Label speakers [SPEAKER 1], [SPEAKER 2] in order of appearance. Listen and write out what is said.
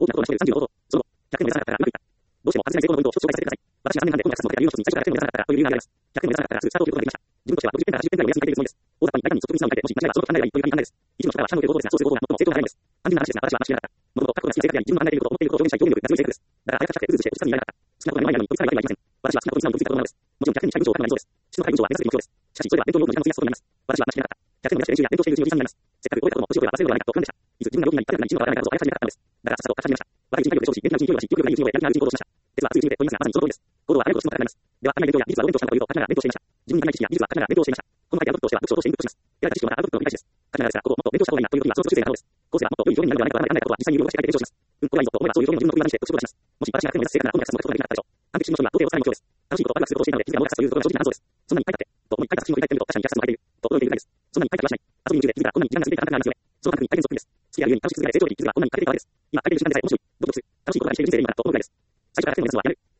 [SPEAKER 1] 大きなことを成し遂げる35度。その後、100年もやらなかったらうまくいった。どうしても外せない成功のポイントを一つ紹介させてください。私は3年半で本を約束の目標の一つに最初から100年もやらなかったらという理由があります。100年もやらなかったらすぐスタートを切ることができました。自分としては60点から80点台を目指しているつもりです。大雑把に大胆に率直に素直に書いて、もし間違えばそのこと考えればいいという感じです。一部の人からは社の共同ですが、そうする行動が最も成功が早いんです。単純な話ですが、私は間違いなかった。もともと過去が好きな性格であり、自分の考えていることを思っていることを表現したい表現力が強い性格です。だから早くしたくてうずうずして落ち着かずにいられなかった。好きなことが目の前にあるのに取り憑かればいいとは言いません。私は好きなことに素直に取り憑いたことなのです。もちろん100人近い文章を書くのが理想です。質の高い文章は目指すべき目標です。しかし、それでは勉強用語の時間を費やすことになります。私は間違いなかった。100年もやして練習や勉強しているうちにおじさんになります。せっかく覚えたことも年を取れば忘れるのではないかと不安でした。いつ自分が病気になり、体力が一日も変わらないからこそあやかしになかったのです。だからさっさと書き始めました。若い人に体力で勝利し、元気なうちに勢いを増し、意欲がないうちにやる気のあるうちに行動しました。鉄は熱いうちにでと言いますが、まさにその通りです。行動はあらゆることの高くなります。では、足りない勉強や技術はどう勉強したのかというと、書きながら勉強していました。自分に足りない知識や技術は書きながら勉強していました。この書いてあることとしては、読書を通してインプットします。得られた知識をまたアウトプットの繰り返しです。書きながらですが、ここをもっと勉強した方がいいなという時は、その途中でなるのです。こうすればもっと良い表現になるのではないかと考えたことは、実際に動かして書いて勉強します。これはいいぞと思えば、そういう表現を自分の首輪にして読書を出します。もし私が100年を目指す成果なら、今度は役立つものができなかったでしょう。完璧主義の人には到底を抑える目標です。楽しいことをワクワクすることをしていたので、気がもやかすというところが正直な感想です。そんなにいっぱい書いて、と思い書いた作品を振り返ってみると、確かに役立つものが書いている、と驚いているぐらいです。そんなにいっぱい書いてはしない。遊びに夢中で気づいたらこんなに時間が過ぎていた感覚がありますよね。その感覚に一回転そっくりです。好きであるゆえに楽しく続けられ成長的に気づいたらこんなに書けていたわけです。今書いている時間でさえ面白い、ドキドキする、楽しいことが一緒に人生でいいのかなと思うぐらいです。最初から100年を目指すのはやめる。